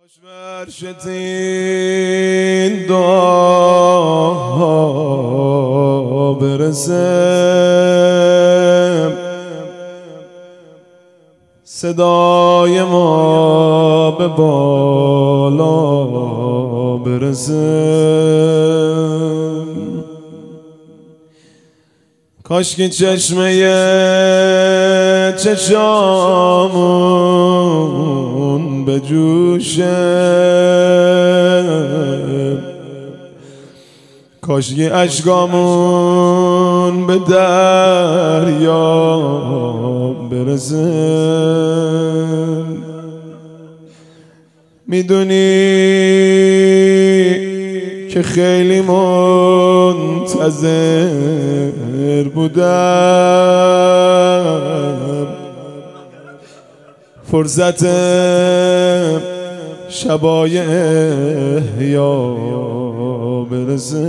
خوش برشتین دعا برسه، صدای ما به بالا برسه. کاش که چشمه چشامون بجوشه، کاش که اشکامون به دریا برسه. میدونی که خیلی منتظر بودم فرصت شبای احیا برسه.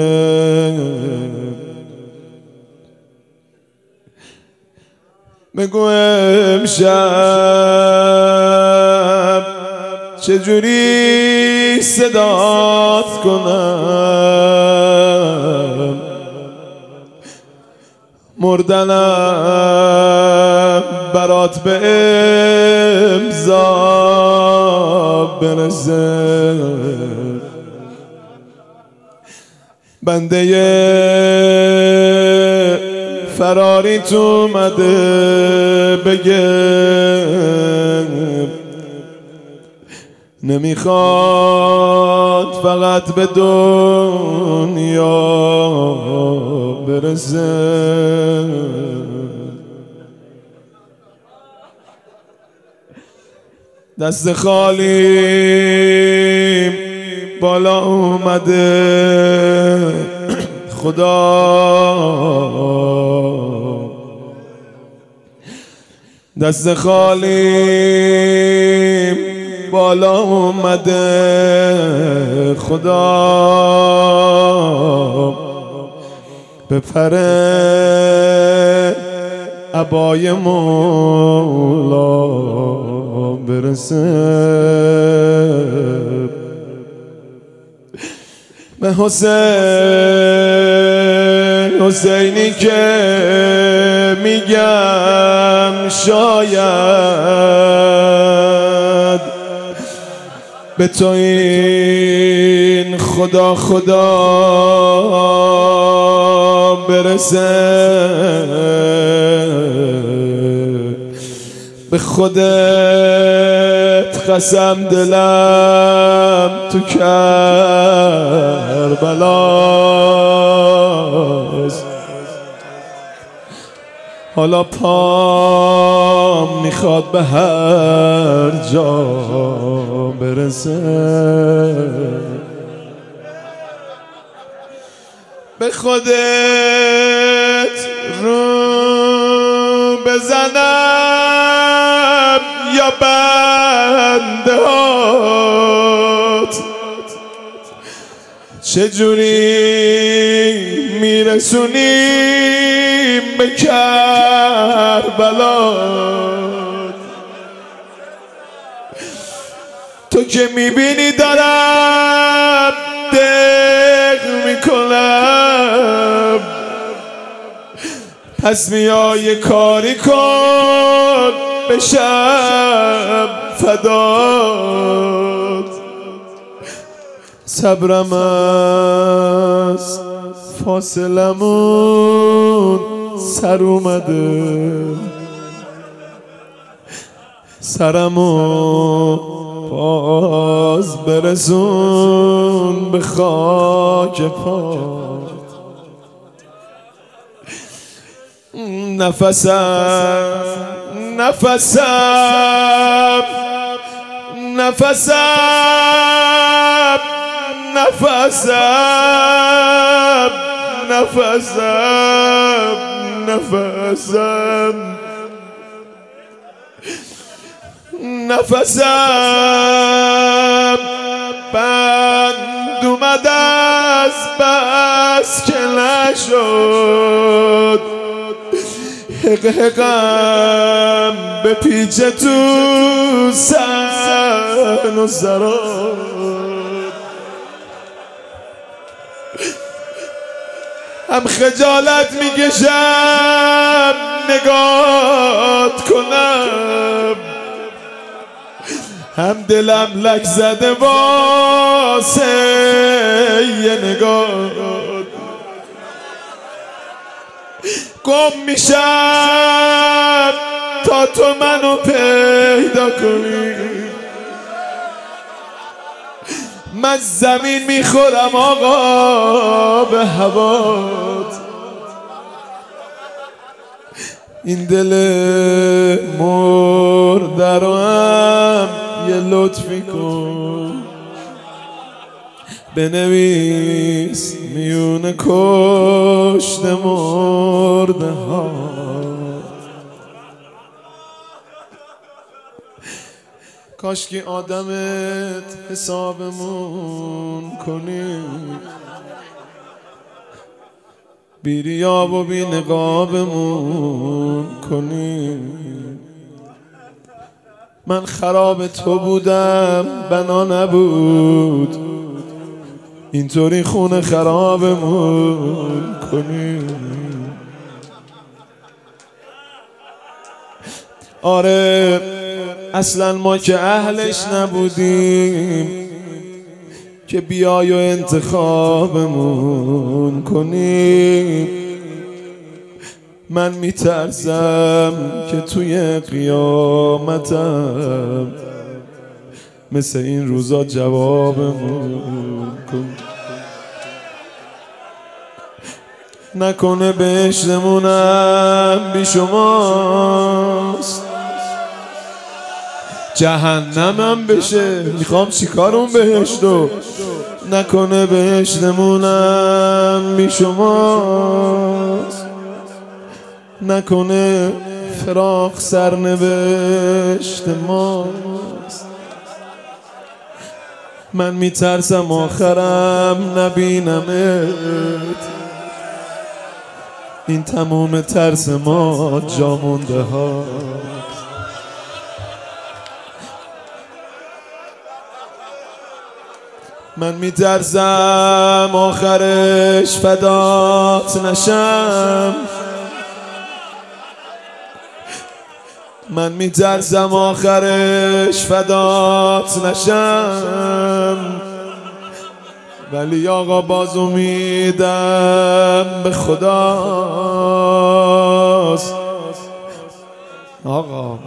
بگو امشب چجوری صدات کنم، مردنم برات به امضا برسه. بنده فراری تو اومده بگه نمیخواد فقط به دنیا برسه. دست خالی بالا اومده خدا، دست خالی بالا اومده خدا، به پر عبای مولا برسه. به حسینی که میگم شاید به تو این خدا برسه. به خودت قسم دلم تو کربلاست، حالا پام میخواد به هر جا برسه. به خودت رو بزنم یا بنده هات، چجوری میرسونیم به کربلا. تو که میبینی دارم دق میکنم، پس میای کاری کن بشم فدات. صبرم از فاصلمون سر اومده، سرمو باز برسون به خاک پات. نفسم نفسم نفسم نفسم نفسم نفسم نفسم بند اومد از بس که نشد، حقم به پیچ تو سر صحن و سراد هم خجالت میکشم نگات کنم، هم دلم لک زده واسه یه نگات. گم میشم تا تو منو پیدا کنی، من زمین میخورم آقا به هوات. این دل مرده رو هم یه لطفی کن، بنویس میونه کشت مرده ها. کاشکی آدمت حسابمون کنی، بی ریا و بی نقابمون کنی. من خراب تو بودم بنا نبود، اینطوری خونه خرابمون کنی. آره اصلا ما که اهلش نبودیم که بیای و انتخابمون کنی. من میترسم که توی قیامتم مثل این روزا جوابمون کن. نکنه بهشتمونم بی شماست، جهنمم بشه میخوام چیکارم بهشتو. نکنه بهشتمونم بی شماست، نکنه فراق سرنوشت ماست. من میترسم آخرم نبینمت، این تموم ترس ما جا مونده ها. من میترسم آخرش فدات نشم، من میترسم آخرش فدات نشم. ولی آقا باز امیدم به خداست. آقا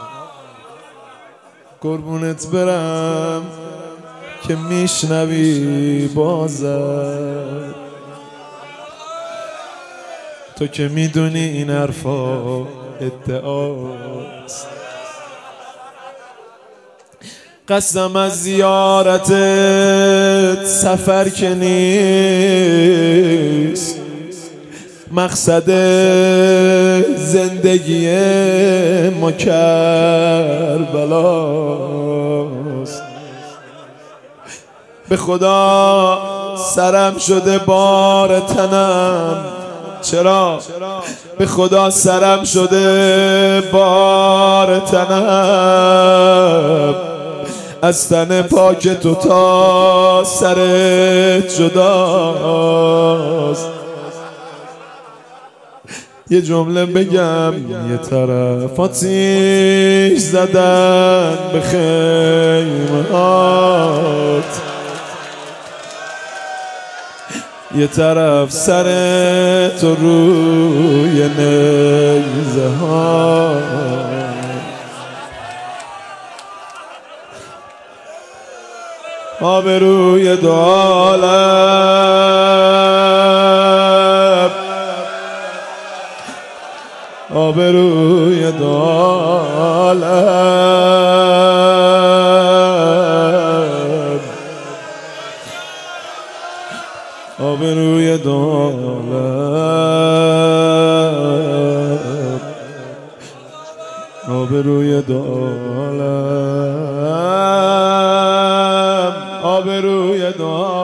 قربونت برم که میشنوی بازم، تو که میدونی این حرفا ادعاست. قصدم از زیارتت سفر که نیست، مقصد زندگی ما کربلاست. به خدا سرم شده بار تنم، چرا؟ به خدا سرم شده بار تنم، از تن پاک تو تا سرت جداست. یه جمله بگم، یه طرف آتیش زدن به خیمهات، یه طرف سر تو روی نیزه ها. آبروی دو عالم، آبروی دو عالم، آبروی دو عالم، آبروی دو عالم، آبروی دو عالم.